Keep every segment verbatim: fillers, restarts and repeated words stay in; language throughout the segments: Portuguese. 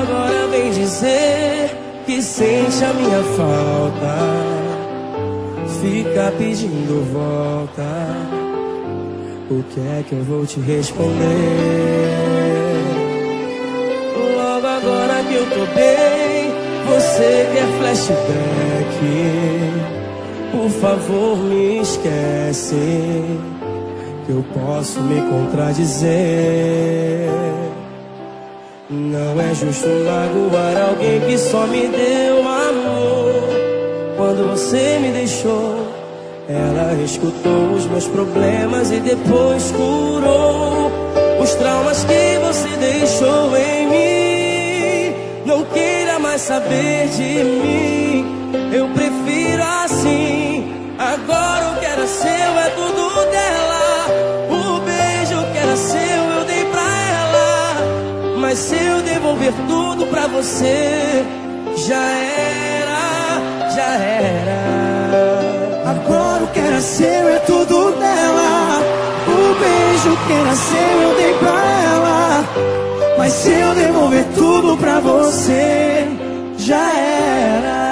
agora vem dizer que sente a minha falta, fica pedindo volta. O que é que eu vou te responder? Logo agora que eu tô bem, você quer flashback. Por favor, me esquece, que eu posso me contradizer. Não é justo magoar alguém que só me deu amor. Quando você me deixou, ela escutou os meus problemas e depois curou os traumas que você deixou em mim. Não queira mais saber de mim, eu prefiro assim. Agora o que era seu é tudo dela. O beijo que era seu eu dei pra ela. Mas se eu devolver tudo pra você, já era, já era. Agora o que era seu é tudo dela. O beijo que era seu eu dei pra ela. Mas se eu devolver tudo pra você, já era.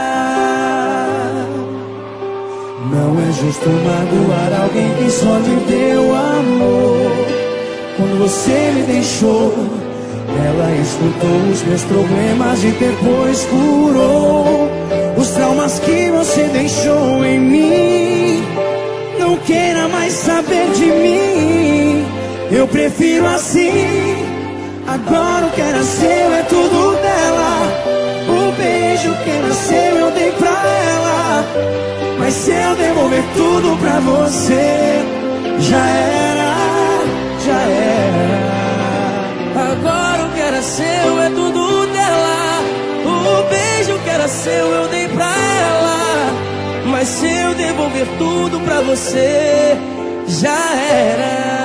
Não é justo magoar alguém que só me deu amor. Quando você me deixou, ela escutou os meus problemas e depois curou os traumas que você deixou em mim. Não queira mais saber de mim, eu prefiro assim. Agora o que era seu é tudo dela. O beijo que era seu eu dei pra ela. Mas se eu devolver tudo pra você, já era, já era. Agora o que era seu é tudo dela. O beijo que era seu eu dei pra ela. Mas se eu devolver tudo pra você, já era.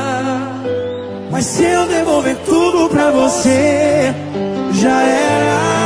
Mas se eu devolver tudo pra você, já era.